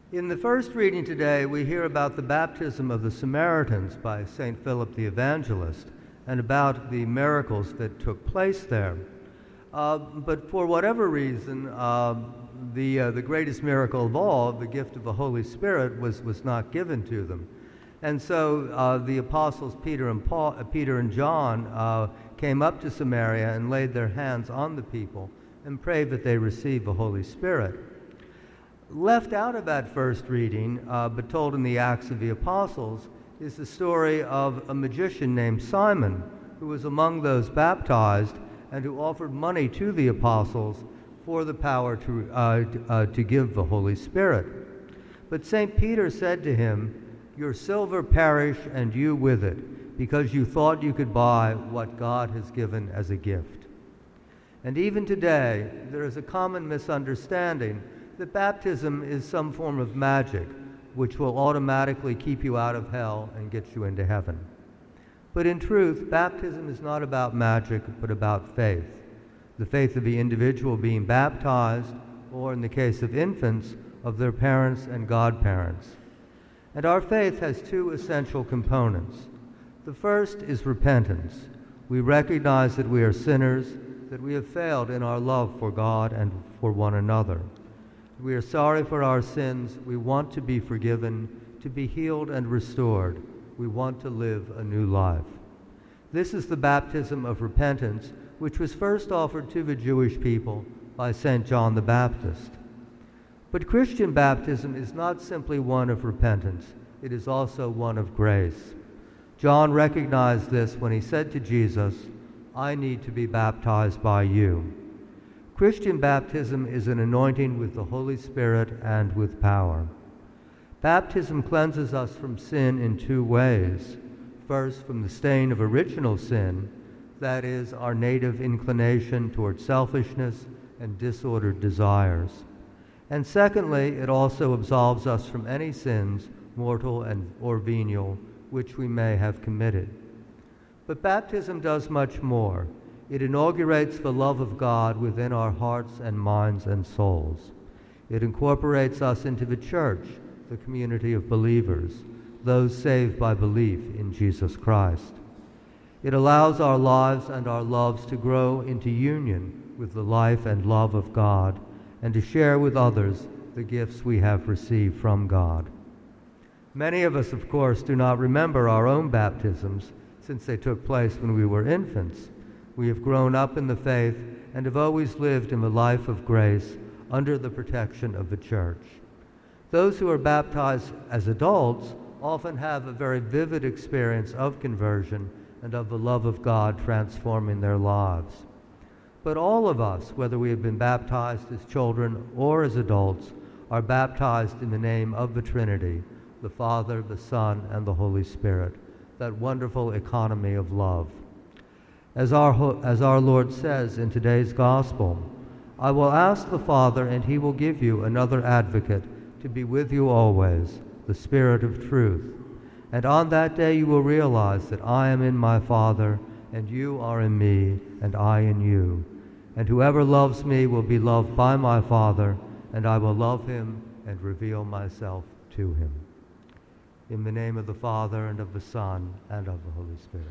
In the first reading today, we hear about the baptism of the Samaritans by St. Philip the Evangelist and about the miracles that took place there. But for whatever reason, the greatest miracle of all, the gift of the Holy Spirit, was not given to them. And so the apostles Peter and John came up to Samaria and laid their hands on the people and prayed that they receive the Holy Spirit. Left out of that first reading, but told in the Acts of the Apostles, is the story of a magician named Simon, who was among those baptized and who offered money to the apostles for the power to give the Holy Spirit. But St. Peter said to him, "Your silver perish and you with it, because you thought you could buy what God has given as a gift." And even today, there is a common misunderstanding that baptism is some form of magic, which will automatically keep you out of hell and get you into heaven. But in truth, baptism is not about magic, but about faith. The faith of the individual being baptized, or in the case of infants, of their parents and godparents. And our faith has two essential components. The first is repentance. We recognize that we are sinners, that we have failed in our love for God and for one another. We are sorry for our sins. We want to be forgiven, to be healed and restored. We want to live a new life. This is the baptism of repentance, which was first offered to the Jewish people by St. John the Baptist. But Christian baptism is not simply one of repentance. It is also one of grace. John recognized this when he said to Jesus, "I need to be baptized by you." Christian baptism is an anointing with the Holy Spirit and with power. Baptism cleanses us from sin in two ways. First, from the stain of original sin, that is, our native inclination toward selfishness and disordered desires. And secondly, it also absolves us from any sins, mortal or venial, which we may have committed. But baptism does much more. It inaugurates the love of God within our hearts and minds and souls. It incorporates us into the church, the community of believers, those saved by belief in Jesus Christ. It allows our lives and our loves to grow into union with the life and love of God and to share with others the gifts we have received from God. Many of us, of course, do not remember our own baptisms since they took place when we were infants. We have grown up in the faith and have always lived in the life of grace under the protection of the Church. Those who are baptized as adults often have a very vivid experience of conversion and of the love of God transforming their lives. But all of us, whether we have been baptized as children or as adults, are baptized in the name of the Trinity, the Father, the Son, and the Holy Spirit, that wonderful economy of love. As our Lord says in today's Gospel, "I will ask the Father, and he will give you another advocate to be with you always, the Spirit of truth. And on that day you will realize that I am in my Father, and you are in me, and I in you. And whoever loves me will be loved by my Father, and I will love him and reveal myself to him." In the name of the Father, and of the Son, and of the Holy Spirit.